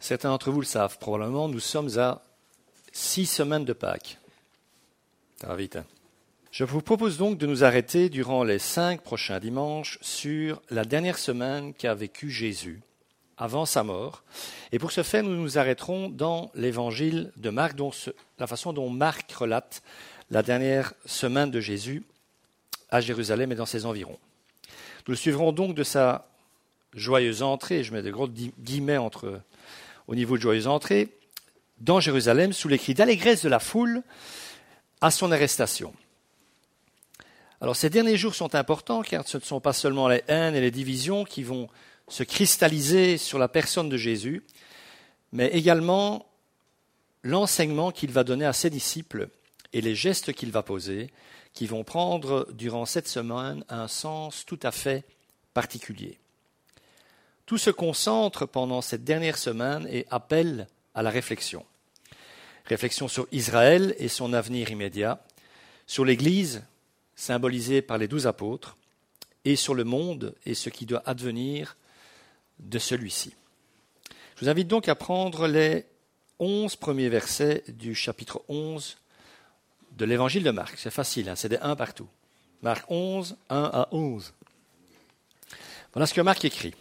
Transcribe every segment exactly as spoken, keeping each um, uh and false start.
Certains d'entre vous le savent probablement, nous sommes à six semaines de Pâques. Ça va vite, hein? Je vous propose donc de nous arrêter durant les cinq prochains dimanches sur la dernière semaine qu'a vécu Jésus avant sa mort. Et pour ce faire, nous nous arrêterons dans l'évangile de Marc, dont ce, la façon dont Marc relate la dernière semaine de Jésus à Jérusalem et dans ses environs. Nous le suivrons donc de sa joyeuse entrée, je mets de gros guillemets entre, au niveau de joyeuse entrée, dans Jérusalem, sous les cris d'allégresse de la foule, à son arrestation. Alors ces derniers jours sont importants car ce ne sont pas seulement les haines et les divisions qui vont se cristalliser sur la personne de Jésus, mais également l'enseignement qu'il va donner à ses disciples et les gestes qu'il va poser, qui vont prendre durant cette semaine un sens tout à fait particulier. Tout se concentre pendant cette dernière semaine et appelle à la réflexion. Réflexion sur Israël et son avenir immédiat, sur l'Église, symbolisée par les douze apôtres, et sur le monde et ce qui doit advenir de celui-ci. Je vous invite donc à prendre les onze premiers versets du chapitre onze de l'évangile de Marc. C'est facile, hein, c'est des un partout. Marc onze, un à onze. Voilà ce que Marc écrit.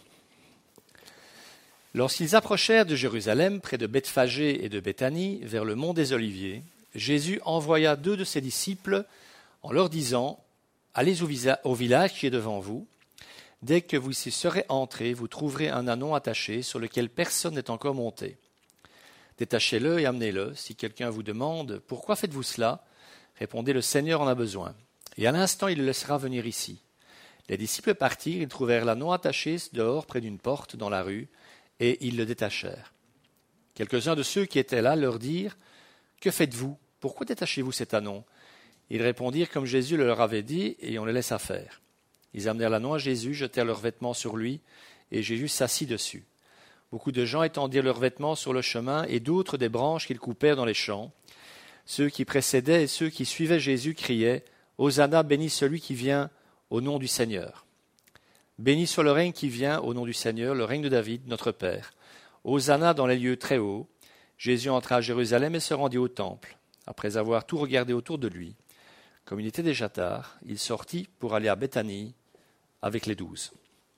Lorsqu'ils approchèrent de Jérusalem, près de Bethphagée et de Béthanie, vers le mont des Oliviers, Jésus envoya deux de ses disciples en leur disant « Allez au, visa- au village qui est devant vous. Dès que vous y serez entrés, vous trouverez un ânon attaché sur lequel personne n'est encore monté. Détachez-le et amenez-le. Si quelqu'un vous demande « Pourquoi faites-vous cela ?» Répondez « Le Seigneur en a besoin. » Et à l'instant, il le laissera venir ici. Les disciples partirent, ils trouvèrent l'ânon attaché dehors près d'une porte dans la rue, et ils le détachèrent. Quelques-uns de ceux qui étaient là leur dirent « Que faites-vous? Pourquoi détachez-vous cet ânon ?» Ils répondirent comme Jésus le leur avait dit, et on les laissa faire. Ils amenèrent l'ânon à Jésus, jetèrent leurs vêtements sur lui, et Jésus s'assit dessus. Beaucoup de gens étendirent leurs vêtements sur le chemin, et d'autres des branches qu'ils coupèrent dans les champs. Ceux qui précédaient et ceux qui suivaient Jésus criaient « Hosanna, béni celui qui vient au nom du Seigneur. Béni soit le règne qui vient au nom du Seigneur, le règne de David, notre Père. Hosanna dans les lieux très hauts. » Jésus entra à Jérusalem et se rendit au temple. Après avoir tout regardé autour de lui, comme il était déjà tard, il sortit pour aller à Béthanie avec les douze.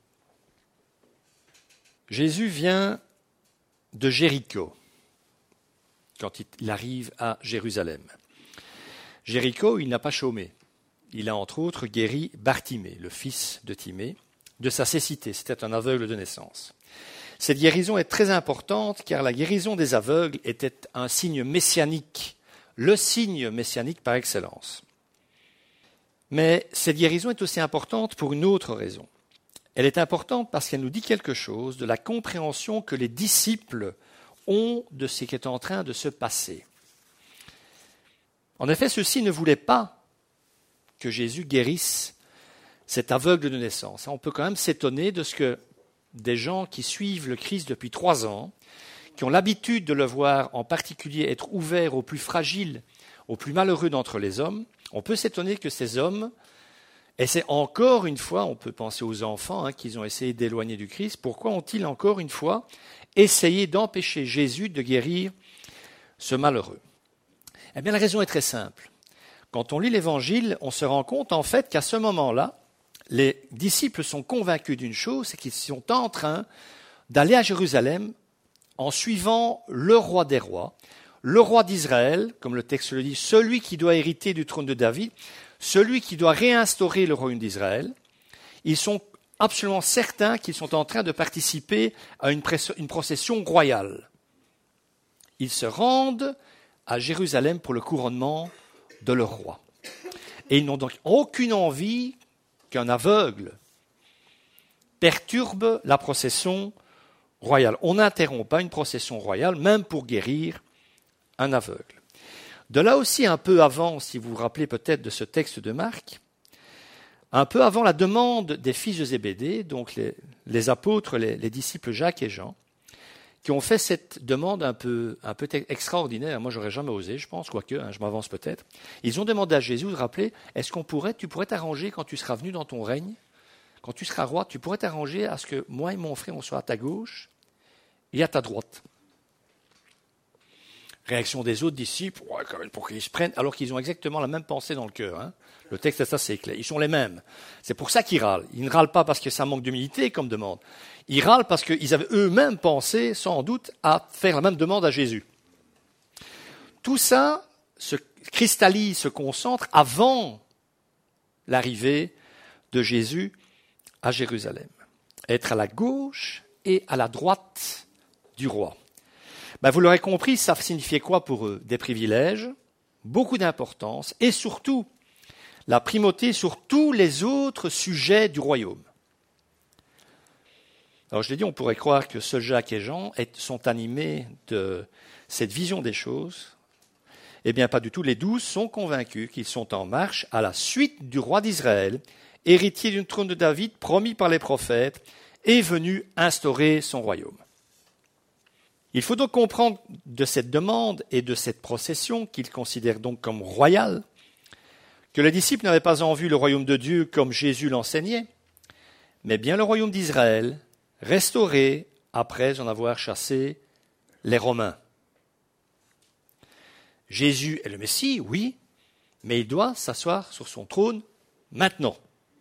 Jésus vient de Jéricho quand il arrive à Jérusalem. Jéricho, il n'a pas chômé. Il a entre autres guéri Bartimée, le fils de Timée, de sa cécité. C'était un aveugle de naissance. Cette guérison est très importante car la guérison des aveugles était un signe messianique, le signe messianique par excellence. Mais cette guérison est aussi importante pour une autre raison. Elle est importante parce qu'elle nous dit quelque chose de la compréhension que les disciples ont de ce qui est en train de se passer. En effet, ceux-ci ne voulaient pas que Jésus guérisse cet aveugle de naissance. On peut quand même s'étonner de ce que des gens qui suivent le Christ depuis trois ans, qui ont l'habitude de le voir en particulier être ouvert aux plus fragiles, aux plus malheureux d'entre les hommes, on peut s'étonner que ces hommes essaient encore une fois, on peut penser aux enfants hein, qu'ils ont essayé d'éloigner du Christ, pourquoi ont-ils encore une fois essayé d'empêcher Jésus de guérir ce malheureux? Eh bien, la raison est très simple. Quand on lit l'Évangile, on se rend compte en fait qu'à ce moment-là, les disciples sont convaincus d'une chose, c'est qu'ils sont en train d'aller à Jérusalem en suivant le roi des rois, le roi d'Israël, comme le texte le dit, celui qui doit hériter du trône de David, celui qui doit réinstaurer le royaume d'Israël. Ils sont absolument certains qu'ils sont en train de participer à une, une procession royale. Ils se rendent à Jérusalem pour le couronnement de leur roi. Et ils n'ont donc aucune envie qu'un aveugle perturbe la procession royale. On n'interrompt pas une procession royale, même pour guérir un aveugle. De là aussi, un peu avant, si vous vous rappelez peut-être de ce texte de Marc, un peu avant la demande des fils de Zébédée, donc les, les apôtres, les, les disciples Jacques et Jean, qui ont fait cette demande un peu, un peu extraordinaire. Moi, j'aurais jamais osé, je pense, quoique, hein, je m'avance peut-être. Ils ont demandé à Jésus de rappeler, est-ce qu'on pourrait, tu pourrais t'arranger quand tu seras venu dans ton règne, quand tu seras roi, tu pourrais t'arranger à ce que moi et mon frère, on soit à ta gauche et à ta droite. Réaction des autres disciples, ouais, quand même, pour qu'ils se prennent, alors qu'ils ont exactement la même pensée dans le cœur. Hein. Le texte est assez clair. Ils sont les mêmes. C'est pour ça qu'ils râlent. Ils ne râlent pas parce que ça manque d'humilité comme demande. Ils râlent parce qu'ils avaient eux-mêmes pensé, sans doute, à faire la même demande à Jésus. Tout ça se cristallise, se concentre avant l'arrivée de Jésus à Jérusalem. Être à la gauche et à la droite du roi. Ben, vous l'aurez compris, ça signifiait quoi pour eux? Des privilèges, beaucoup d'importance et surtout la primauté sur tous les autres sujets du royaume. Alors je l'ai dit, on pourrait croire que seuls Jacques et Jean sont animés de cette vision des choses. Eh bien pas du tout, les douze sont convaincus qu'ils sont en marche à la suite du roi d'Israël, héritier du trône de David promis par les prophètes, et venu instaurer son royaume. Il faut donc comprendre de cette demande et de cette procession qu'ils considèrent donc comme royale, que les disciples n'avaient pas en vue le royaume de Dieu comme Jésus l'enseignait, mais bien le royaume d'Israël, restauré après en avoir chassé les Romains. Jésus est le Messie, oui, mais il doit s'asseoir sur son trône maintenant.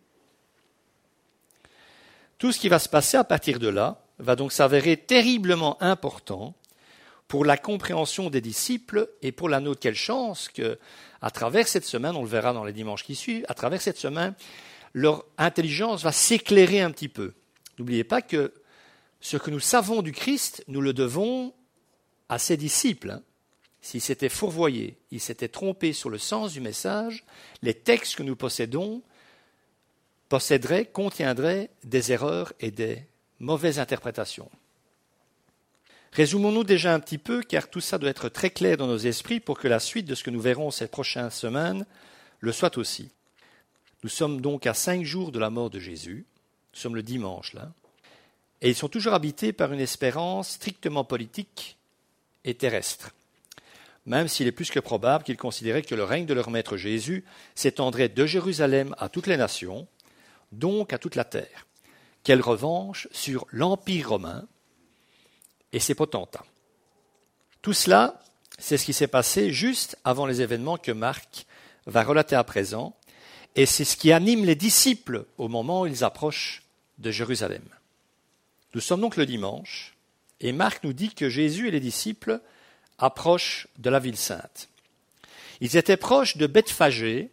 Tout ce qui va se passer à partir de là va donc s'avérer terriblement important pour la compréhension des disciples et pour la nôtre. Quelle chance que, à travers cette semaine, on le verra dans les dimanches qui suivent, à travers cette semaine, leur intelligence va s'éclairer un petit peu. N'oubliez pas que ce que nous savons du Christ, nous le devons à ses disciples. Hein. S'ils s'étaient fourvoyés, ils s'étaient trompés sur le sens du message, les textes que nous possédons posséderaient, contiendraient des erreurs et des mauvaises interprétations. Résumons-nous déjà un petit peu, car tout ça doit être très clair dans nos esprits pour que la suite de ce que nous verrons ces prochaines semaines le soit aussi. Nous sommes donc à cinq jours de la mort de Jésus, nous sommes le dimanche là, et ils sont toujours habités par une espérance strictement politique et terrestre. Même s'il est plus que probable qu'ils considéraient que le règne de leur maître Jésus s'étendrait de Jérusalem à toutes les nations, donc à toute la terre. Quelle revanche sur l'Empire romain et ses potentats. Tout cela, c'est ce qui s'est passé juste avant les événements que Marc va relater à présent, et c'est ce qui anime les disciples au moment où ils approchent de Jérusalem. Nous sommes donc le dimanche, et Marc nous dit que Jésus et les disciples approchent de la ville sainte. Ils étaient proches de Bethphagée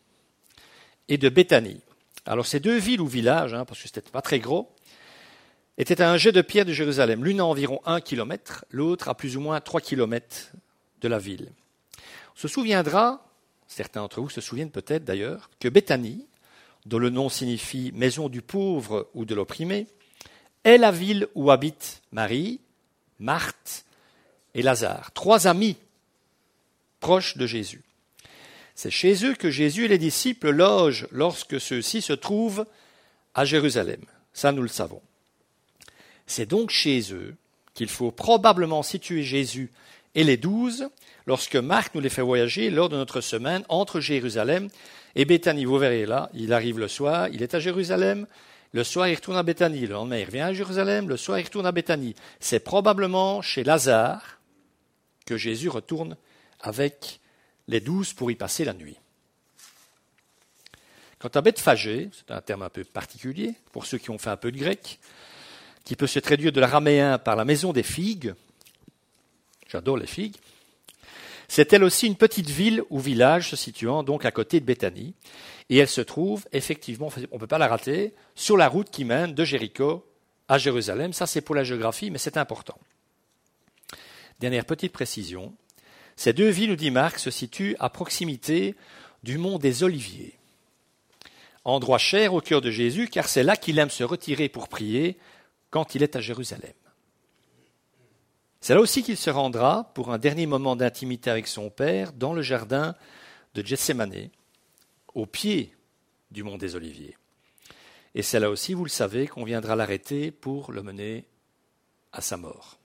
et de Béthanie. Alors ces deux villes ou villages, hein, parce que c'était pas très gros, étaient à un jet de pierre de Jérusalem, l'une à environ un kilomètre, l'autre à plus ou moins trois kilomètres de la ville. On se souviendra, certains d'entre vous se souviennent peut-être d'ailleurs, que Béthanie, dont le nom signifie maison du pauvre ou de l'opprimé, est la ville où habitent Marie, Marthe et Lazare, trois amis proches de Jésus. C'est chez eux que Jésus et les disciples logent lorsque ceux-ci se trouvent à Jérusalem. Ça, nous le savons. C'est donc chez eux qu'il faut probablement situer Jésus et les douze lorsque Marc nous les fait voyager lors de notre semaine entre Jérusalem et Béthanie. Vous verrez là, il arrive le soir, il est à Jérusalem, le soir il retourne à Béthanie, le lendemain il revient à Jérusalem, le soir il retourne à Béthanie. C'est probablement chez Lazare que Jésus retourne avec les douze pour y passer la nuit. Quant à Bethphagée, c'est un terme un peu particulier pour ceux qui ont fait un peu de grec, qui peut se traduire de l'araméen par la maison des figues. J'adore les figues. C'est elle aussi une petite ville ou village se situant donc à côté de Béthanie. Et elle se trouve, effectivement, on ne peut pas la rater, sur la route qui mène de Jéricho à Jérusalem. Ça, c'est pour la géographie, mais c'est important. Dernière petite précision. Ces deux villes, nous dit Marc, se situent à proximité du mont des Oliviers. Endroit cher au cœur de Jésus, car c'est là qu'il aime se retirer pour prier quand il est à Jérusalem. C'est là aussi qu'il se rendra pour un dernier moment d'intimité avec son Père dans le jardin de Gethsémanée, au pied du mont des Oliviers. Et c'est là aussi, vous le savez, qu'on viendra l'arrêter pour le mener à sa mort.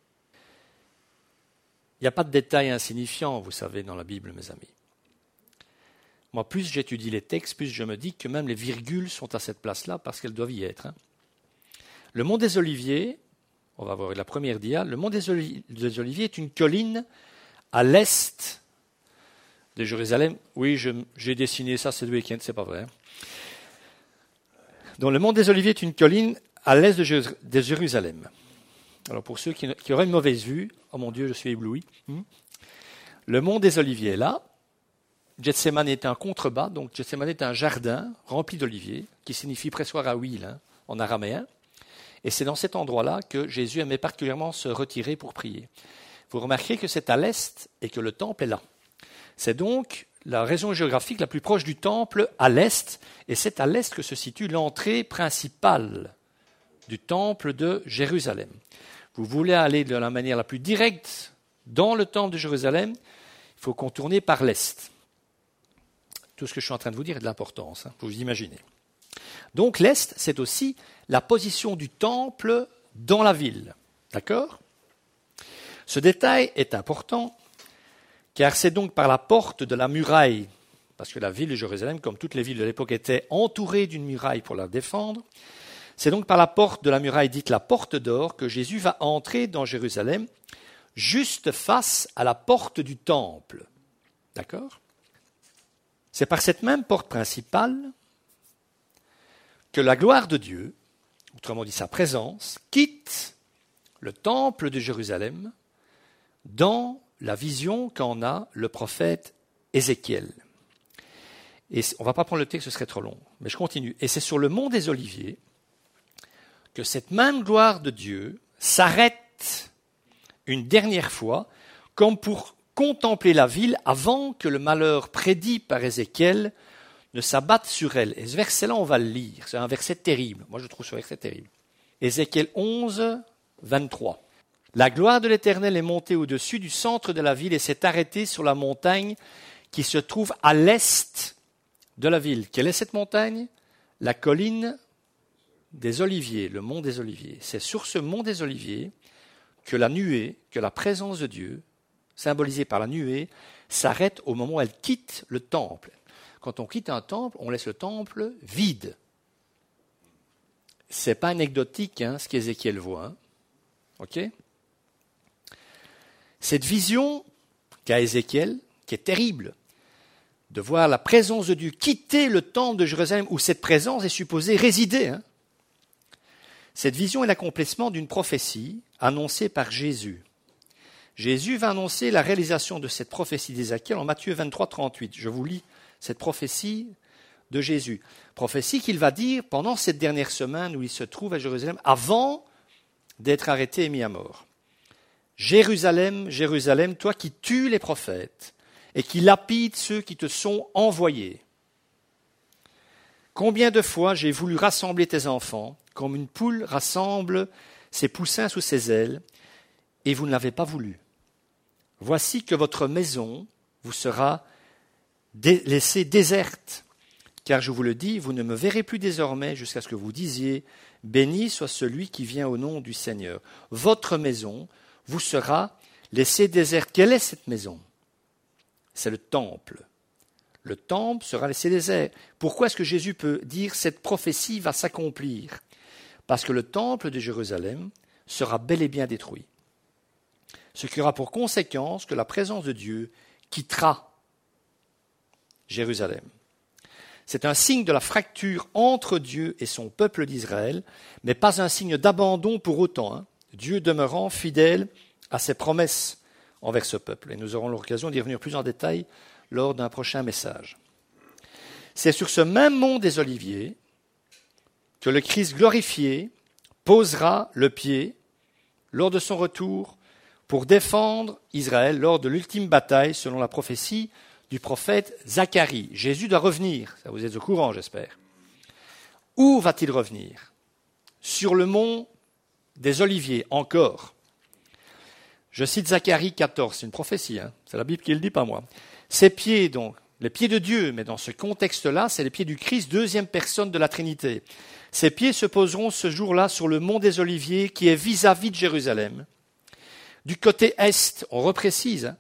Il n'y a pas de détails insignifiants, vous savez, dans la Bible, mes amis. Moi, plus j'étudie les textes, plus je me dis que même les virgules sont à cette place-là parce qu'elles doivent y être. Hein. Le mont des Oliviers, on va voir la première dia, le mont des Oliviers est une colline à l'est de Jérusalem. Oui, je, j'ai dessiné ça ce week-end, c'est pas vrai. Donc le mont des Oliviers est une colline à l'est de, Jér- de Jérusalem. Alors pour ceux qui, qui auraient une mauvaise vue, oh mon Dieu, je suis ébloui. Hmm. Le mont des Oliviers est là. Gethsémane est un contrebas, donc Gethsémane est un jardin rempli d'oliviers, qui signifie pressoir à huile hein, en araméen. Et c'est dans cet endroit-là que Jésus aimait particulièrement se retirer pour prier. Vous remarquez que c'est à l'est et que le temple est là. C'est donc la région géographique la plus proche du temple à l'est, et c'est à l'est que se situe l'entrée principale du temple de Jérusalem. Vous voulez aller de la manière la plus directe dans le temple de Jérusalem, il faut contourner par l'est. Tout ce que je suis en train de vous dire est de l'importance, hein, vous vous imaginez. Donc l'est, c'est aussi la position du temple dans la ville. D'accord ? Ce détail est important, car c'est donc par la porte de la muraille, parce que la ville de Jérusalem, comme toutes les villes de l'époque, était entourée d'une muraille pour la défendre. C'est donc par la porte de la muraille dite la porte d'or que Jésus va entrer dans Jérusalem, juste face à la porte du temple. D'accord ? C'est par cette même porte principale que la gloire de Dieu, autrement dit sa présence, quitte le temple de Jérusalem dans la vision qu'en a le prophète Ézéchiel. Et on ne va pas prendre le texte, ce serait trop long, mais je continue. Et c'est sur le mont des Oliviers que cette même gloire de Dieu s'arrête une dernière fois, comme pour contempler la ville avant que le malheur prédit par Ézéchiel ne s'abatte sur elle. Et ce verset-là, on va le lire. C'est un verset terrible. Moi, je trouve ce verset terrible. Ézéchiel onze, vingt-trois. La gloire de l'Éternel est montée au-dessus du centre de la ville et s'est arrêtée sur la montagne qui se trouve à l'est de la ville. Quelle est cette montagne ? La colline des Oliviers, le mont des Oliviers. C'est sur ce mont des Oliviers que la nuée, que la présence de Dieu, symbolisée par la nuée, s'arrête au moment où elle quitte le temple. Quand on quitte un temple, on laisse le temple vide. Ce n'est pas anecdotique hein, ce qu'Ézéchiel voit. Hein. Ok ? Cette vision qu'a Ézéchiel, qui est terrible, de voir la présence de Dieu quitter le temple de Jérusalem où cette présence est supposée résider. Hein. Cette vision est l'accomplissement d'une prophétie annoncée par Jésus. Jésus va annoncer la réalisation de cette prophétie d'Ézéchiel en Matthieu vingt-trois, trente-huit. Je vous lis cette prophétie de Jésus. Prophétie qu'il va dire pendant cette dernière semaine où il se trouve à Jérusalem, avant d'être arrêté et mis à mort. Jérusalem, Jérusalem, toi qui tues les prophètes et qui lapides ceux qui te sont envoyés. Combien de fois j'ai voulu rassembler tes enfants, comme une poule rassemble ses poussins sous ses ailes, et vous ne l'avez pas voulu. Voici que votre maison vous sera dé- laissée déserte, car je vous le dis, vous ne me verrez plus désormais jusqu'à ce que vous disiez, béni soit celui qui vient au nom du Seigneur. Votre maison vous sera laissée déserte. Quelle est cette maison ? C'est le temple. Le temple sera laissé désert. Pourquoi est-ce que Jésus peut dire cette prophétie va s'accomplir ? Parce que le temple de Jérusalem sera bel et bien détruit. Ce qui aura pour conséquence que la présence de Dieu quittera Jérusalem. C'est un signe de la fracture entre Dieu et son peuple d'Israël, mais pas un signe d'abandon pour autant. Hein. Dieu demeurant fidèle à ses promesses envers ce peuple. Et nous aurons l'occasion d'y revenir plus en détail lors d'un prochain message. C'est sur ce même mont des Oliviers que le Christ glorifié posera le pied lors de son retour pour défendre Israël lors de l'ultime bataille selon la prophétie du prophète Zacharie. Jésus doit revenir, ça vous êtes au courant j'espère. Où va-t-il revenir ? Sur le mont des Oliviers, encore. Je cite Zacharie quatorze, c'est une prophétie, hein, c'est la Bible qui le dit, pas moi. Ses pieds, donc, les pieds de Dieu, mais dans ce contexte-là, c'est les pieds du Christ, deuxième personne de la Trinité. Ses pieds se poseront ce jour-là sur le mont des Oliviers, qui est vis-à-vis de Jérusalem. Du côté est, on reprécise, hein,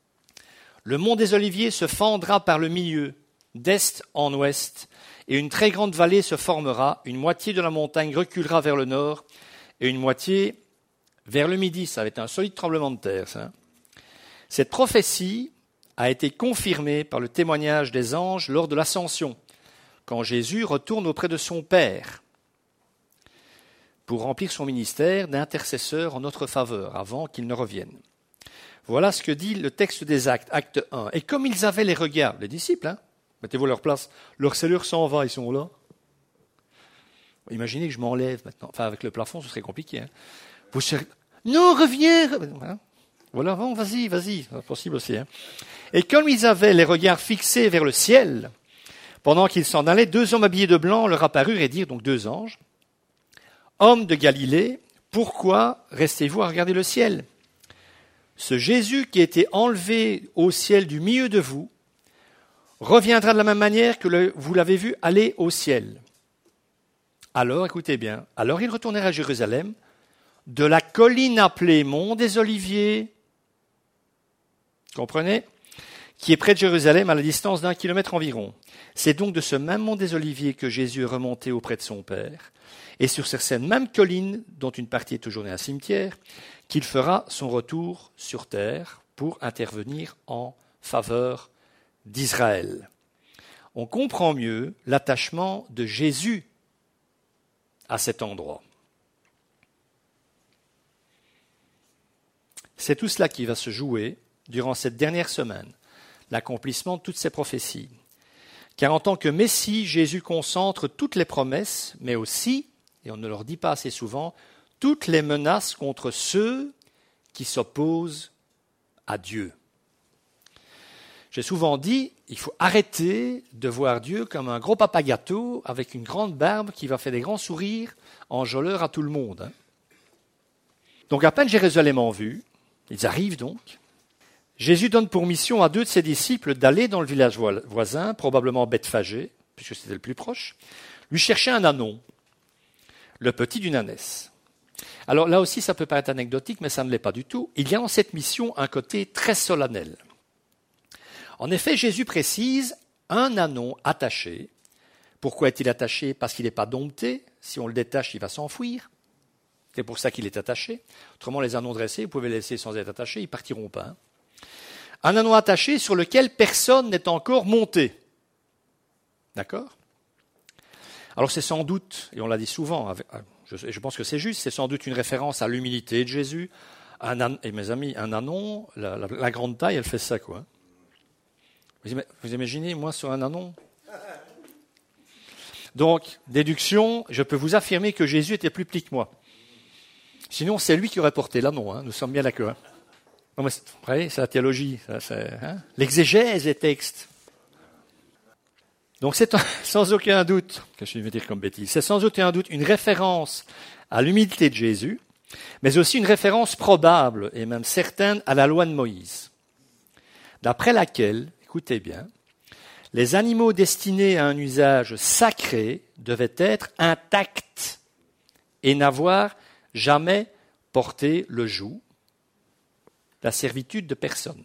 le mont des Oliviers se fendra par le milieu, d'est en ouest, et une très grande vallée se formera, une moitié de la montagne reculera vers le nord, et une moitié vers le midi. Ça va être un solide tremblement de terre, ça. Cette prophétie a été confirmée par le témoignage des anges lors de l'Ascension, quand Jésus retourne auprès de son Père pour remplir son ministère d'intercesseur en notre faveur, avant qu'il ne revienne. Voilà ce que dit le texte des Actes, acte un. Et comme ils avaient les regards, les disciples, hein, mettez-vous à leur place, leur cellule s'en va, ils sont là. Imaginez que je m'enlève maintenant. Enfin, avec le plafond, ce serait compliqué. Hein. Vous serez... Non, reviens. Hein. Voilà, bon, vas-y, vas-y, c'est possible aussi. Hein. Et comme ils avaient les regards fixés vers le ciel, pendant qu'ils s'en allaient, deux hommes habillés de blanc leur apparurent et dirent, donc deux anges, « Hommes de Galilée, pourquoi restez-vous à regarder le ciel ? Ce Jésus qui a été enlevé au ciel du milieu de vous reviendra de la même manière que le, vous l'avez vu aller au ciel. » Alors, écoutez bien, alors ils retournèrent à Jérusalem, de la colline appelée Mont des Oliviers, comprenez, qui est près de Jérusalem à la distance d'un kilomètre environ. C'est donc de ce même Mont des Oliviers que Jésus est remonté auprès de son Père, et sur cette même colline, dont une partie est aujourd'hui un cimetière, qu'il fera son retour sur terre pour intervenir en faveur d'Israël. On comprend mieux l'attachement de Jésus à cet endroit. C'est tout cela qui va se jouer durant cette dernière semaine, l'accomplissement de toutes ces prophéties. Car en tant que Messie, Jésus concentre toutes les promesses, mais aussi, et on ne leur dit pas assez souvent, toutes les menaces contre ceux qui s'opposent à Dieu. J'ai souvent dit, il faut arrêter de voir Dieu comme un gros papa gâteau avec une grande barbe qui va faire des grands sourires enjôleurs à tout le monde. Hein. Donc à peine Jérusalem en vue, ils arrivent donc. Jésus donne pour mission à deux de ses disciples d'aller dans le village voisin, probablement Bethphagée, puisque c'était le plus proche, lui chercher un ânon, le petit d'une ânesse. Alors là aussi, ça peut paraître anecdotique, mais ça ne l'est pas du tout. Il y a dans cette mission un côté très solennel. En effet, Jésus précise un ânon attaché. Pourquoi est-il attaché ? Parce qu'il n'est pas dompté. Si on le détache, il va s'enfuir. C'est pour ça qu'il est attaché. Autrement, les ânons dressés, vous pouvez les laisser sans être attachés, ils ne partiront pas. Hein. Un ânon attaché sur lequel personne n'est encore monté. D'accord ? Alors c'est sans doute, et on l'a dit souvent, je, je pense que c'est juste, c'est sans doute une référence à l'humilité de Jésus. Un ânon, et mes amis, un ânon, la, la, la grande taille, elle fait ça, quoi. Vous, vous imaginez, moi, sur un ânon ? Donc, déduction, je peux vous affirmer que Jésus était plus petit que moi. Sinon, c'est lui qui aurait porté l'ânon, hein, nous sommes bien d'accord. Non, mais c'est, vous voyez, c'est la théologie, ça, c'est, hein, l'exégèse des textes. Donc c'est un, sans aucun doute, qu'est-ce que je vais dire comme bêtise, c'est sans aucun doute une référence à l'humilité de Jésus, mais aussi une référence probable et même certaine à la loi de Moïse, d'après laquelle, écoutez bien, les animaux destinés à un usage sacré devaient être intacts et n'avoir jamais porté le joug, la servitude de personne.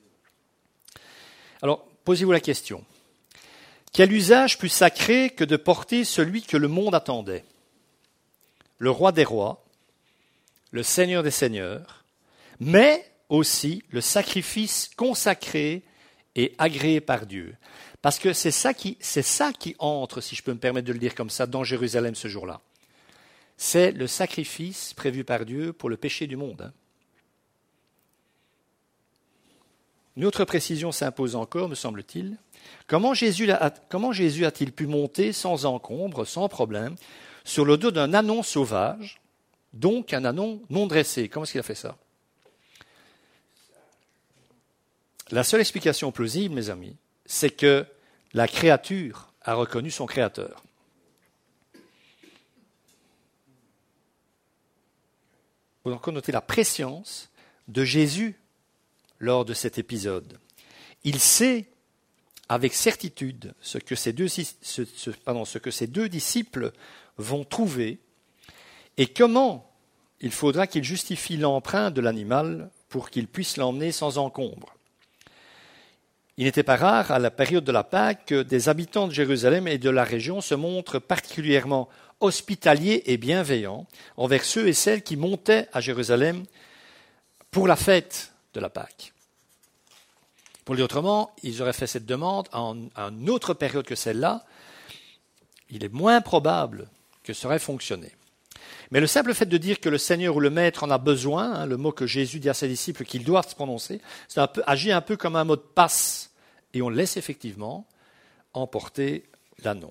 Alors, posez-vous la question. Quel usage plus sacré que de porter celui que le monde attendait ? Le roi des rois, le seigneur des seigneurs, mais aussi le sacrifice consacré et agréé par Dieu. Parce que c'est ça qui, c'est ça qui entre, si je peux me permettre de le dire comme ça, dans Jérusalem ce jour-là. C'est le sacrifice prévu par Dieu pour le péché du monde. Hein. Une autre précision s'impose encore, me semble-t-il. Comment Jésus, a, comment Jésus a-t-il pu monter sans encombre, sans problème, sur le dos d'un ânon sauvage, donc un ânon non dressé ? Comment est-ce qu'il a fait ça ? La seule explication plausible, mes amis, c'est que la créature a reconnu son créateur. Il faut encore noter la préscience de Jésus lors de cet épisode. Il sait avec certitude ce que ces deux, ce, ce, pardon, ce que ces deux disciples vont trouver et comment il faudra qu'il justifie l'empreinte de l'animal pour qu'il puisse l'emmener sans encombre. Il n'était pas rare, à la période de la Pâque, que des habitants de Jérusalem et de la région se montrent particulièrement hospitaliers et bienveillants envers ceux et celles qui montaient à Jérusalem pour la fête de la Pâque. Pour le dire autrement, ils auraient fait cette demande en, en une autre période que celle-là. Il est moins probable que ça aurait fonctionné. Mais le simple fait de dire que le Seigneur ou le Maître en a besoin, hein, le mot que Jésus dit à ses disciples qu'ils doivent se prononcer, ça un peu, agit un peu comme un mot de passe. Et on laisse effectivement emporter l'anneau.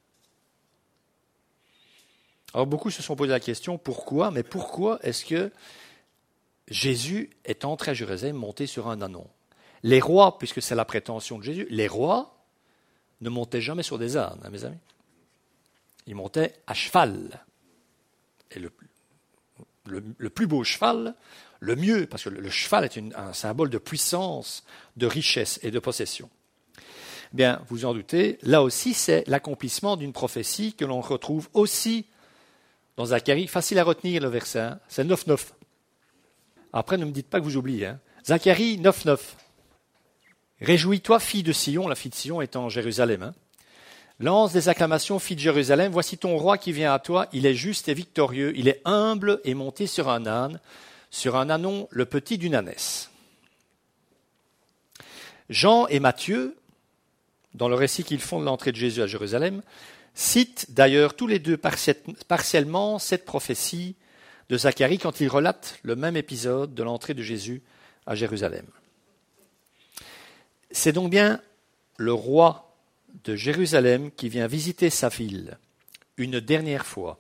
Alors beaucoup se sont posé la question, pourquoi ? Mais pourquoi est-ce que Jésus est entré à Jérusalem monté sur un ânon ? Les rois, puisque c'est la prétention de Jésus, les rois ne montaient jamais sur des ânes, hein, mes amis. Ils montaient à cheval. Et le, le, le plus beau cheval, le mieux, parce que le, le cheval est une, un symbole de puissance, de richesse et de possession. Bien, vous en doutez, là aussi, c'est l'accomplissement d'une prophétie que l'on retrouve aussi dans Zacharie. Facile à retenir le verset, hein, c'est neuf neuf. Après, ne me dites pas que vous oubliez. Hein. Zacharie neuf neuf. Réjouis-toi, fille de Sion, la fille de Sion est en Jérusalem. Hein. Lance des acclamations, fille de Jérusalem, voici ton roi qui vient à toi, il est juste et victorieux, il est humble et monté sur un âne, sur un ânon, le petit d'une ânesse. Jean et Matthieu, dans le récit qu'ils font de l'entrée de Jésus à Jérusalem, citent d'ailleurs tous les deux partiellement cette prophétie de Zacharie quand ils relatent le même épisode de l'entrée de Jésus à Jérusalem. C'est donc bien le roi de Jérusalem qui vient visiter sa ville une dernière fois,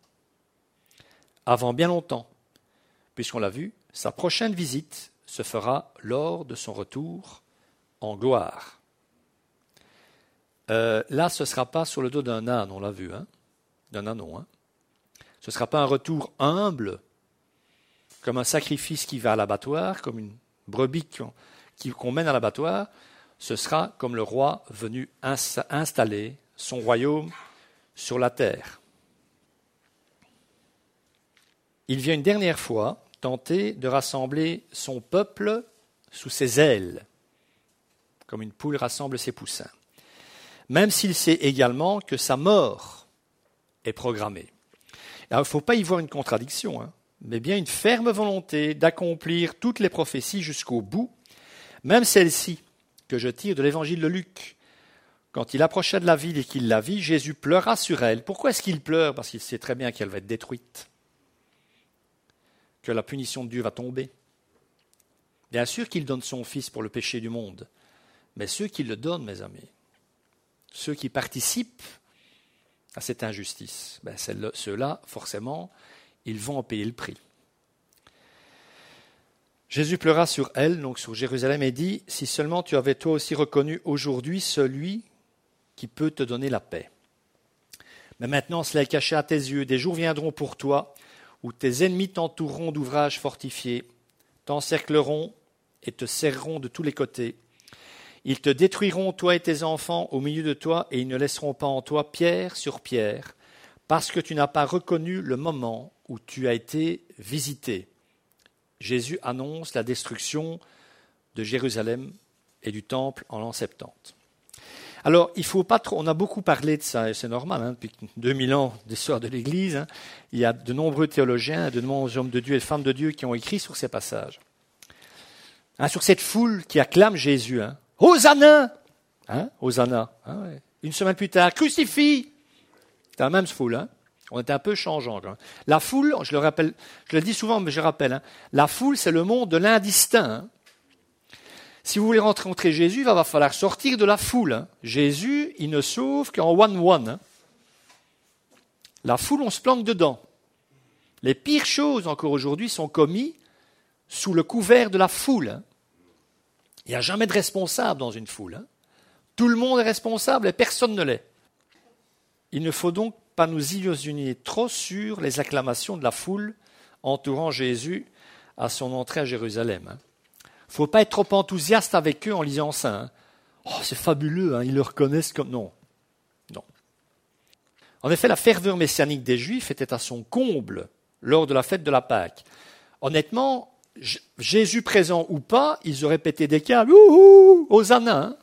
avant bien longtemps, puisqu'on l'a vu, sa prochaine visite se fera lors de son retour en gloire. Euh, là, ce ne sera pas sur le dos d'un âne, on l'a vu, hein, d'un ânon. Hein. Ce ne sera pas un retour humble, comme un sacrifice qui va à l'abattoir, comme une brebis qu'on mène à l'abattoir. Ce sera comme le roi venu installer son royaume sur la terre. Il vient une dernière fois tenter de rassembler son peuple sous ses ailes, comme une poule rassemble ses poussins, même s'il sait également que sa mort est programmée. Alors, il ne faut pas y voir une contradiction, hein, mais bien une ferme volonté d'accomplir toutes les prophéties jusqu'au bout, même celle-ci, que je tire de l'évangile de Luc. Quand il approcha de la ville et qu'il la vit, Jésus pleura sur elle. Pourquoi est-ce qu'il pleure ? Parce qu'il sait très bien qu'elle va être détruite, que la punition de Dieu va tomber. Bien sûr qu'il donne son Fils pour le péché du monde, mais ceux qui le donnent, mes amis, ceux qui participent à cette injustice, ben ceux-là, forcément, ils vont en payer le prix. Jésus pleura sur elle, donc sur Jérusalem, et dit « Si seulement tu avais toi aussi reconnu aujourd'hui celui qui peut te donner la paix. Mais maintenant cela est caché à tes yeux, des jours viendront pour toi où tes ennemis t'entoureront d'ouvrages fortifiés, t'encercleront et te serreront de tous les côtés. Ils te détruiront, toi et tes enfants, au milieu de toi, et ils ne laisseront pas en toi pierre sur pierre, parce que tu n'as pas reconnu le moment où tu as été visité. » Jésus annonce la destruction de Jérusalem et du temple en l'an soixante-dix. Alors, il faut pas trop. On a beaucoup parlé de ça, et c'est normal, hein, depuis deux mille ans d'histoire de l'Église. Hein, il y a de nombreux théologiens, de nombreux hommes de Dieu et femmes de Dieu qui ont écrit sur ces passages. Hein, sur cette foule qui acclame Jésus. Hein. Hosanna hein, Hosanna. Hein, ouais. Une semaine plus tard, crucifie. C'est la même foule. Hein. On était un peu changeant. Quand même. La foule, je le rappelle, je le dis souvent, mais je rappelle, hein, la foule, c'est le monde de l'indistinct. Hein. Si vous voulez rencontrer Jésus, il va falloir sortir de la foule. Hein. Jésus, il ne sauve qu'en one-one. Hein. La foule, on se planque dedans. Les pires choses encore aujourd'hui sont commises sous le couvert de la foule. Hein. Il n'y a jamais de responsable dans une foule. Hein. Tout le monde est responsable et personne ne l'est. Il ne faut donc pas nous illusionner trop sur les acclamations de la foule entourant Jésus à son entrée à Jérusalem. Il hein. ne faut pas être trop enthousiaste avec eux en lisant ça. Hein. Oh, c'est fabuleux, hein, ils le reconnaissent comme... Non. non. En effet, la ferveur messianique des Juifs était à son comble lors de la fête de la Pâque. Honnêtement, J- Jésus présent ou pas, ils auraient pété des câbles. Ouhou, Hosanna hein.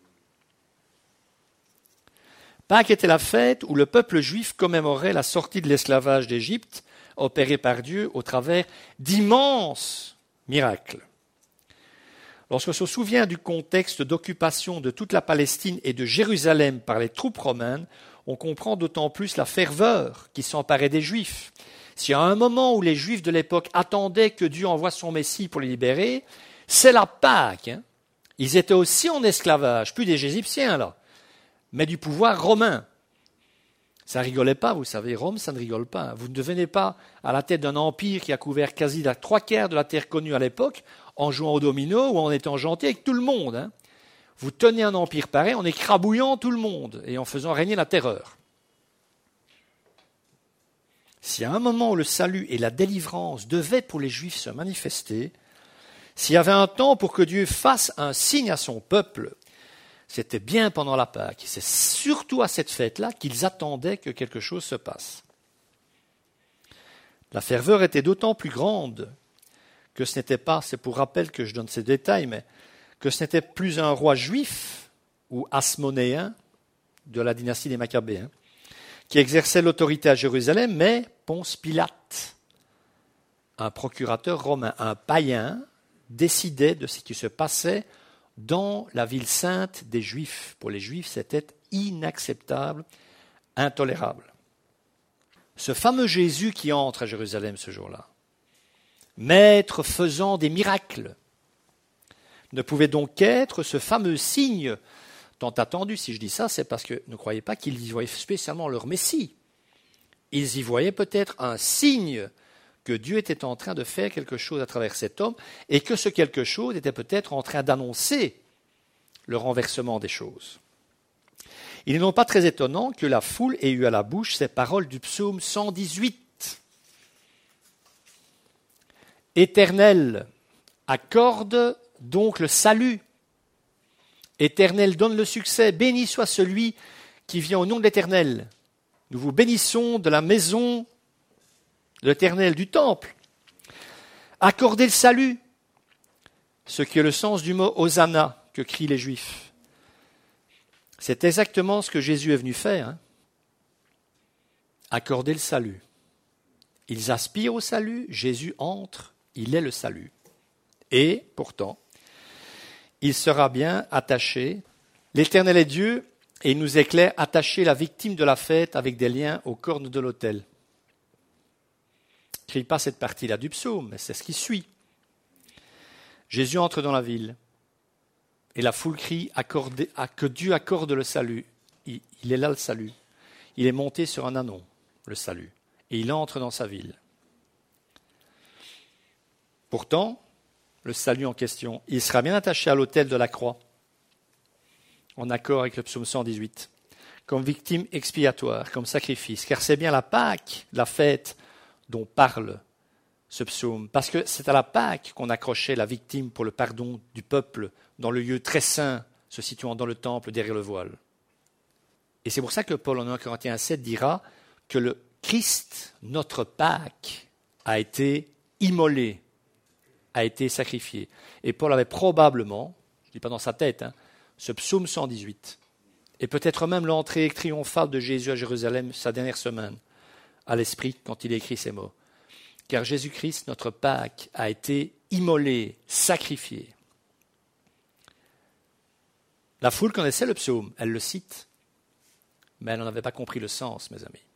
Pâques était la fête où le peuple juif commémorait la sortie de l'esclavage d'Égypte, opérée par Dieu au travers d'immenses miracles. Lorsqu'on se souvient du contexte d'occupation de toute la Palestine et de Jérusalem par les troupes romaines, on comprend d'autant plus la ferveur qui s'emparait des Juifs. S'il y a un moment où les Juifs de l'époque attendaient que Dieu envoie son Messie pour les libérer, c'est la Pâque. Hein. Ils étaient aussi en esclavage, plus des Égyptiens là, mais du pouvoir romain. Ça rigolait pas, vous savez, Rome, ça ne rigole pas. Vous ne devenez pas à la tête d'un empire qui a couvert quasi la trois quarts de la terre connue à l'époque, en jouant au domino ou en étant gentil avec tout le monde. Hein. Vous tenez un empire pareil en écrabouillant tout le monde et en faisant régner la terreur. S'il y a un moment où le salut et la délivrance devaient pour les Juifs se manifester, s'il y avait un temps pour que Dieu fasse un signe à son peuple, c'était bien pendant la Pâque. C'est surtout à cette fête-là qu'ils attendaient que quelque chose se passe. La ferveur était d'autant plus grande que ce n'était pas, c'est pour rappel que je donne ces détails, mais que ce n'était plus un roi juif ou asmonéen de la dynastie des Maccabéens qui exerçait l'autorité à Jérusalem, mais Ponce Pilate, un procurateur romain, un païen, décidait de ce qui se passait dans la ville sainte des Juifs. Pour les Juifs, c'était inacceptable, intolérable. Ce fameux Jésus qui entre à Jérusalem ce jour-là, maître faisant des miracles, ne pouvait donc qu'être ce fameux signe tant attendu. Si je dis ça, c'est parce que ne croyez pas qu'ils y voyaient spécialement leur Messie. Ils y voyaient peut-être un signe que Dieu était en train de faire quelque chose à travers cet homme et que ce quelque chose était peut-être en train d'annoncer le renversement des choses. Il n'est donc pas très étonnant que la foule ait eu à la bouche ces paroles du psaume cent dix-huit. Éternel, accorde donc le salut. Éternel, donne le succès. Béni soit celui qui vient au nom de l'Éternel. Nous vous bénissons de la maison de l'Éternel, du temple. Accordez le salut, ce qui est le sens du mot Hosanna que crient les Juifs. C'est exactement ce que Jésus est venu faire. Hein. Accorder le salut. Ils aspirent au salut, Jésus entre, il est le salut. Et, pourtant, il sera bien attaché. L'Éternel est Dieu, et il nous éclaire attacher la victime de la fête avec des liens aux cornes de l'autel. Je ne crie pas cette partie-là du psaume, mais c'est ce qui suit. Jésus entre dans la ville, et la foule crie accordez, que Dieu accorde le salut. Il, il est là le salut. Il est monté sur un ânon, le salut, et il entre dans sa ville. Pourtant, le salut en question, il sera bien attaché à l'autel de la croix, en accord avec le psaume cent dix-huit, comme victime expiatoire, comme sacrifice, car c'est bien la Pâque, la fête, dont parle ce psaume, parce que c'est à la Pâque qu'on accrochait la victime pour le pardon du peuple dans le lieu très saint se situant dans le temple derrière le voile. Et c'est pour ça que Paul en un Corinthiens sept dira que le Christ, notre Pâque, a été immolé, a été sacrifié. Et Paul avait probablement, je ne dis pas dans sa tête, hein, ce psaume cent dix-huit, et peut-être même l'entrée triomphale de Jésus à Jérusalem sa dernière semaine, à l'esprit quand il écrit ces mots. Car Jésus-Christ, notre Pâque, a été immolé, sacrifié. La foule connaissait le psaume, elle le cite, mais elle n'en avait pas compris le sens, mes amis.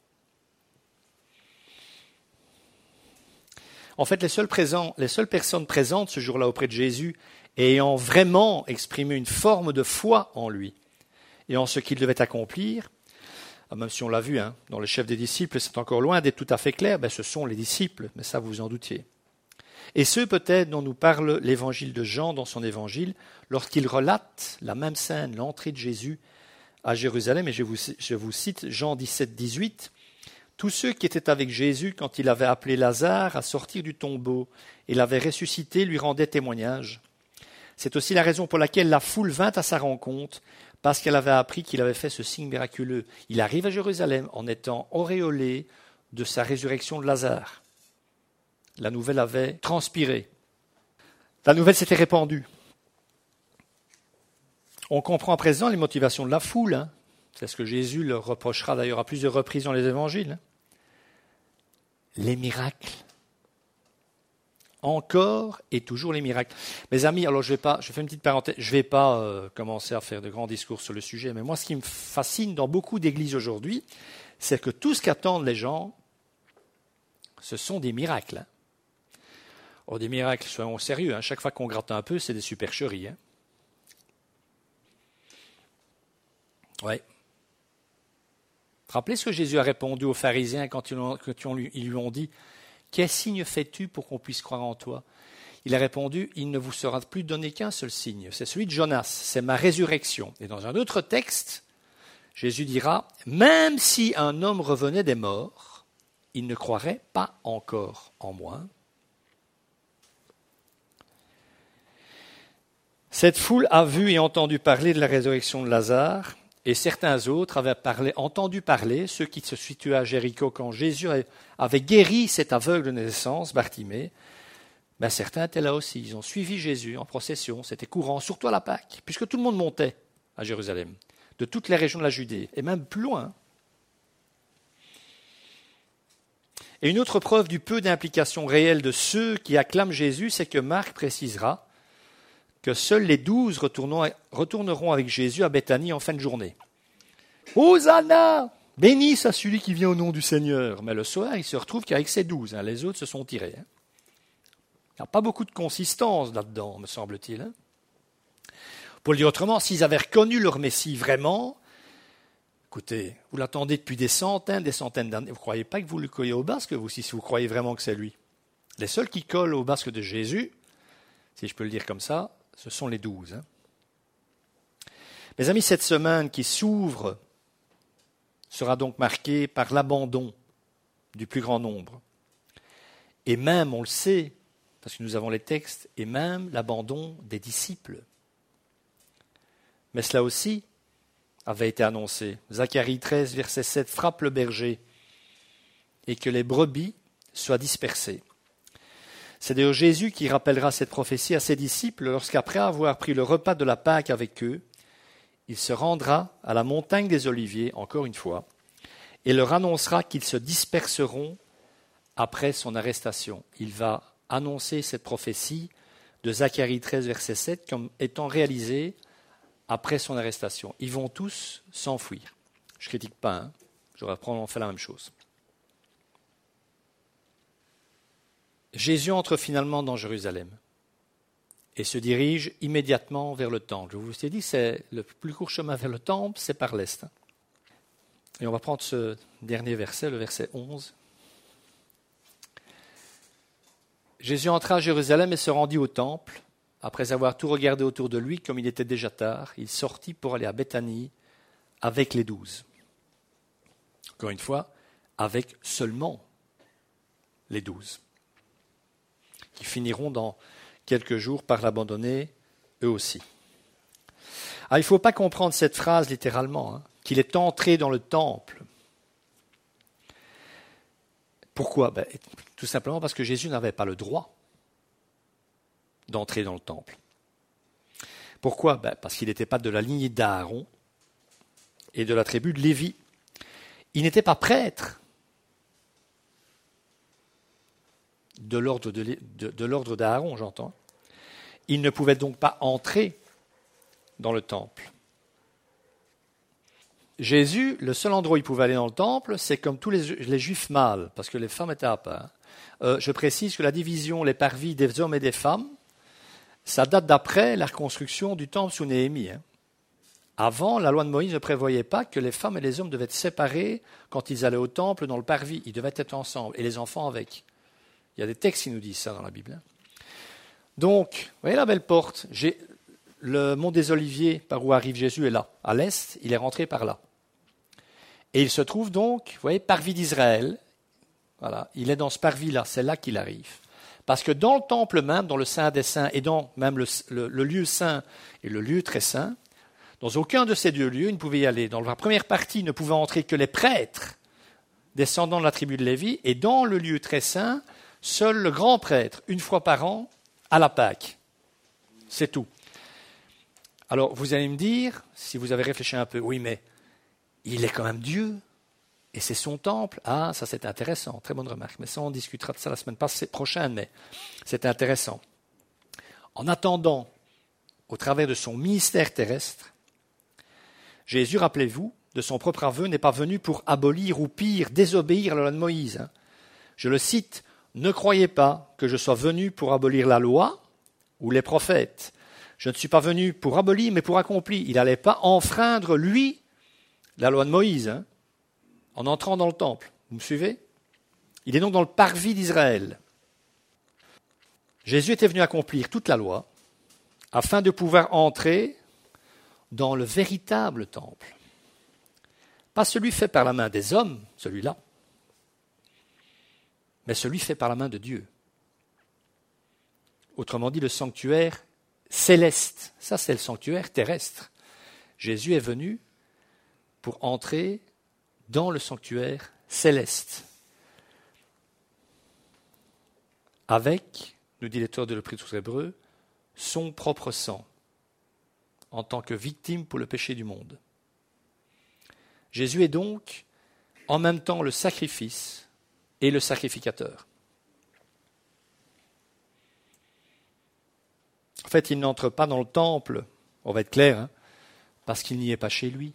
En fait, les seuls présents, les seules personnes présentes ce jour-là auprès de Jésus, ayant vraiment exprimé une forme de foi en lui et en ce qu'il devait accomplir, même si on l'a vu, hein, dans le chef des disciples, c'est encore loin d'être tout à fait clair, ben, ce sont les disciples, mais ça vous vous en doutiez. Et ceux peut-être dont nous parle l'évangile de Jean dans son évangile, lorsqu'il relate la même scène, l'entrée de Jésus à Jérusalem, et je vous, je vous cite Jean dix-sept, dix-huit, « Tous ceux qui étaient avec Jésus quand il avait appelé Lazare à sortir du tombeau et l'avait ressuscité lui rendaient témoignage. C'est aussi la raison pour laquelle la foule vint à sa rencontre, parce qu'elle avait appris qu'il avait fait ce signe miraculeux. Il arrive à Jérusalem en étant auréolé de sa résurrection de Lazare. La nouvelle avait transpiré. La nouvelle s'était répandue. On comprend à présent les motivations de la foule. Hein. C'est ce que Jésus leur reprochera d'ailleurs à plusieurs reprises dans les évangiles. Hein. Les miracles. Encore et toujours les miracles. Mes amis, alors je vais pas, je fais une petite parenthèse, je ne vais pas euh, commencer à faire de grands discours sur le sujet, mais moi ce qui me fascine dans beaucoup d'églises aujourd'hui, c'est que tout ce qu'attendent les gens, ce sont des miracles. Hein. Oh, des miracles, soyons sérieux, hein. Chaque fois qu'on gratte un peu, c'est des supercheries. Hein. Ouais. Rappelez ce que Jésus a répondu aux pharisiens quand ils, ont, quand ils lui ont dit « Quel signe fais-tu pour qu'on puisse croire en toi ?» Il a répondu « Il ne vous sera plus donné qu'un seul signe, c'est celui de Jonas, c'est ma résurrection. » Et dans un autre texte, Jésus dira « Même si un homme revenait des morts, il ne croirait pas encore en moi. » Cette foule a vu et entendu parler de la résurrection de Lazare, et certains autres avaient parlé, entendu parler, ceux qui se situaient à Jéricho quand Jésus avait guéri cet aveugle de naissance, Bartimée. Ben, certains étaient là aussi, ils ont suivi Jésus en procession, c'était courant, surtout à la Pâque, puisque tout le monde montait à Jérusalem, de toutes les régions de la Judée, et même plus loin. Et une autre preuve du peu d'implication réelle de ceux qui acclament Jésus, c'est que Marc précisera que seuls les douze retourneront avec Jésus à Béthanie en fin de journée. Hosanna! Béni soit celui qui vient au nom du Seigneur. Mais le soir, il se retrouve qu'avec ses douze. Hein, les autres se sont tirés. Hein. Il n'y a pas beaucoup de consistance là-dedans, me semble-t-il. Hein. Pour le dire autrement, s'ils avaient reconnu leur Messie vraiment, écoutez, vous l'attendez depuis des centaines, des centaines d'années. Vous ne croyez pas que vous le collez au basque, vous, si vous croyez vraiment que c'est lui. Les seuls qui collent au basque de Jésus, si je peux le dire comme ça, ce sont les douze. Hein. Mes amis, cette semaine qui s'ouvre sera donc marquée par l'abandon du plus grand nombre. Et même, on le sait, parce que nous avons les textes, et même l'abandon des disciples. Mais cela aussi avait été annoncé. Zacharie treize, verset sept, frappe le berger et que les brebis soient dispersées. C'est d'ailleurs Jésus qui rappellera cette prophétie à ses disciples lorsqu'après avoir pris le repas de la Pâque avec eux, il se rendra à la montagne des Oliviers, encore une fois, et leur annoncera qu'ils se disperseront après son arrestation. Il va annoncer cette prophétie de Zacharie treize, verset sept, comme étant réalisée après son arrestation. Ils vont tous s'enfuir. Je ne critique pas, hein. J'aurais probablement fait la même chose. Jésus entre finalement dans Jérusalem et se dirige immédiatement vers le temple. Je vous ai dit, c'est le plus court chemin vers le temple, c'est par l'est. Et on va prendre ce dernier verset, le verset onze. Jésus entra à Jérusalem et se rendit au temple. Après avoir tout regardé autour de lui, comme il était déjà tard, il sortit pour aller à Béthanie avec les douze. Encore une fois, avec seulement les douze, qui finiront dans quelques jours par l'abandonner eux aussi. Ah, il ne faut pas comprendre cette phrase littéralement, hein, qu'il est entré dans le temple. Pourquoi ? Ben, tout simplement parce que Jésus n'avait pas le droit d'entrer dans le temple. Pourquoi ? Ben, parce qu'il n'était pas de la lignée d'Aaron et de la tribu de Lévi. Il n'était pas prêtre de l'ordre de, de, de l'ordre d'Aaron, j'entends. Il ne pouvait donc pas entrer dans le temple. Jésus, le seul endroit où il pouvait aller dans le temple, c'est comme tous les, les juifs mâles, parce que les femmes étaient à part. Euh, je précise que la division, les parvis des hommes et des femmes, ça date d'après la reconstruction du temple sous Néhémie. Hein. Avant, la loi de Moïse ne prévoyait pas que les femmes et les hommes devaient être séparés quand ils allaient au temple dans le parvis. Ils devaient être ensemble, et les enfants avec. Il y a des textes qui nous disent ça dans la Bible. Hein. Donc, vous voyez la belle porte. J'ai le mont des Oliviers, par où arrive Jésus, est là. À l'est, il est rentré par là. Et il se trouve donc, vous voyez, parvis d'Israël. Voilà, il est dans ce parvis-là, c'est là qu'il arrive. Parce que dans le temple même, dans le Saint des Saints, et dans même le, le, le lieu saint et le lieu très saint, dans aucun de ces deux lieux, il ne pouvait y aller. Dans la première partie, ne pouvaient entrer que les prêtres descendants de la tribu de Lévi, et dans le lieu très saint, seul le grand prêtre, une fois par an, à la Pâque. C'est tout. Alors, vous allez me dire, si vous avez réfléchi un peu, oui, mais il est quand même Dieu. Et c'est son temple. Ah, ça c'est intéressant, très bonne remarque. Mais ça, on discutera de ça la semaine prochaine, mais c'est intéressant. En attendant, au travers de son ministère terrestre, Jésus, rappelez-vous, de son propre aveu, n'est pas venu pour abolir ou pire, désobéir à la loi de Moïse. Hein. Je le cite, « Ne croyez pas que je sois venu pour abolir la loi ou les prophètes. Je ne suis pas venu pour abolir, mais pour accomplir. » Il n'allait pas enfreindre, lui, la loi de Moïse, hein, en entrant dans le temple. Vous me suivez? Il est donc dans le parvis d'Israël. Jésus était venu accomplir toute la loi afin de pouvoir entrer dans le véritable temple. Pas celui fait par la main des hommes, celui-là, mais celui fait par la main de Dieu. Autrement dit, le sanctuaire céleste. Ça, c'est le sanctuaire terrestre. Jésus est venu pour entrer dans le sanctuaire céleste. Avec, nous dit l'auteur de l'Épître aux Hébreux, son propre sang, en tant que victime pour le péché du monde. Jésus est donc en même temps le sacrifice et le sacrificateur. En fait, il n'entre pas dans le temple, on va être clair, hein, parce qu'il n'y est pas chez lui.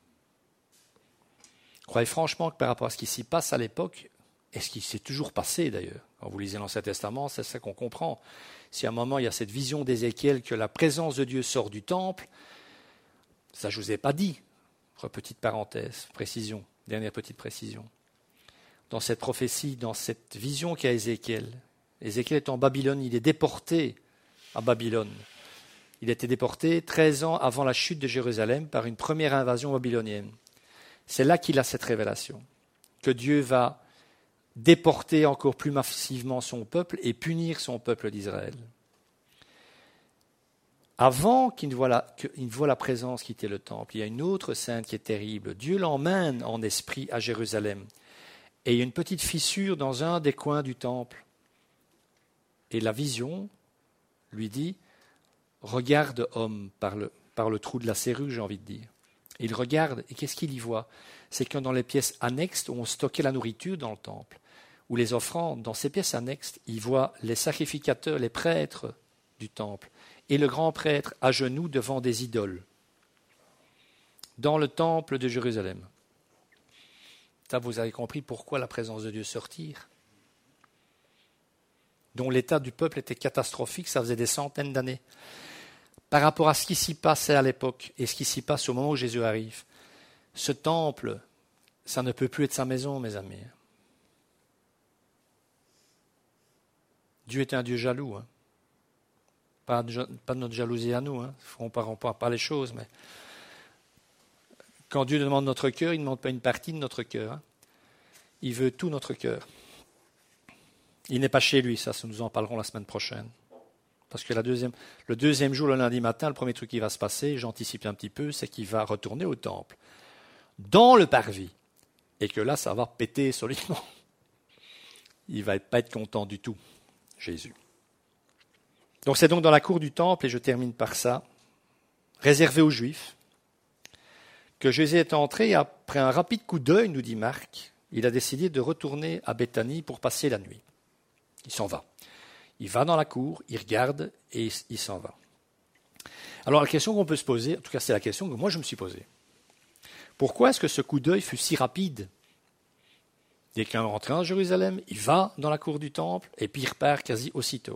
Croyez franchement que par rapport à ce qui s'y passe à l'époque, et ce qui s'est toujours passé d'ailleurs, quand vous lisez l'Ancien Testament, c'est ça qu'on comprend. Si à un moment il y a cette vision d'Ézéchiel que la présence de Dieu sort du temple, ça je ne vous ai pas dit. Petite parenthèse, précision, dernière petite précision. Dans cette prophétie, dans cette vision qu'a Ézéchiel, Ézéchiel est en Babylone, il est déporté à Babylone. Il a été déporté treize ans avant la chute de Jérusalem par une première invasion babylonienne. C'est là qu'il a cette révélation, que Dieu va déporter encore plus massivement son peuple et punir son peuple d'Israël. Avant qu'il ne voie la, qu'il ne voie la présence quitter le temple, il y a une autre scène qui est terrible. Dieu l'emmène en esprit à Jérusalem. Et il y a une petite fissure dans un des coins du temple. Et la vision lui dit, regarde homme par le, par le trou de la serrure, j'ai envie de dire. Et il regarde, et qu'est-ce qu'il y voit? C'est que dans les pièces annexes où on stockait la nourriture dans le temple, ou les offrandes, dans ces pièces annexes, il voit les sacrificateurs, les prêtres du temple, et le grand prêtre à genoux devant des idoles, dans le temple de Jérusalem. Ça, vous avez compris pourquoi la présence de Dieu sortir, dont l'état du peuple était catastrophique, ça faisait des centaines d'années. Par rapport à ce qui s'y passait à l'époque et ce qui s'y passe au moment où Jésus arrive, ce temple, ça ne peut plus être sa maison, mes amis. Dieu est un Dieu jaloux, hein. Pas de, pas de notre jalousie à nous, hein. On ne parle pas les choses, mais quand Dieu demande notre cœur, il ne demande pas une partie de notre cœur. Hein. Il veut tout notre cœur. Il n'est pas chez lui, ça, ça nous en parlerons la semaine prochaine. Parce que la deuxième, le deuxième jour, le lundi matin, le premier truc qui va se passer, j'anticipe un petit peu, c'est qu'il va retourner au temple, dans le parvis, et que là, ça va péter solidement. Il ne va pas être content du tout, Jésus. Donc c'est donc dans la cour du temple, et je termine par ça, réservé aux Juifs, que Jésus est entré et après un rapide coup d'œil, nous dit Marc, il a décidé de retourner à Béthanie pour passer la nuit. Il s'en va. Il va dans la cour, il regarde et il s'en va. Alors la question qu'on peut se poser, en tout cas c'est la question que moi je me suis posée, pourquoi est-ce que ce coup d'œil fut si rapide? Dès qu'il est rentré en Jérusalem, il va dans la cour du temple et puis il repart quasi aussitôt.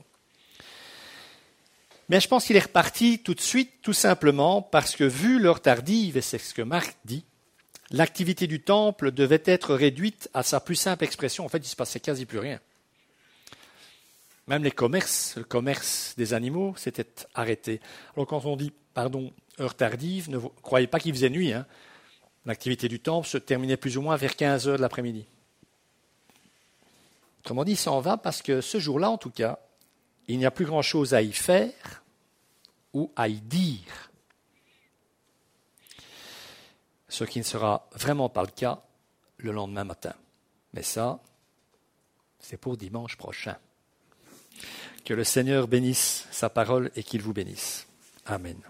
Mais je pense qu'il est reparti tout de suite, tout simplement parce que, vu l'heure tardive, et c'est ce que Marc dit, l'activité du temple devait être réduite à sa plus simple expression. En fait, il ne se passait quasi plus rien. Même les commerces, le commerce des animaux, s'était arrêté. Alors quand on dit, pardon, heure tardive, ne croyez pas qu'il faisait nuit. Hein. L'activité du temple se terminait plus ou moins vers quinze heures de l'après-midi. Autrement dit, il s'en va parce que ce jour-là, en tout cas, il n'y a plus grand-chose à y faire ou à y dire. Ce qui ne sera vraiment pas le cas le lendemain matin. Mais ça, c'est pour dimanche prochain. Que le Seigneur bénisse sa parole et qu'il vous bénisse. Amen.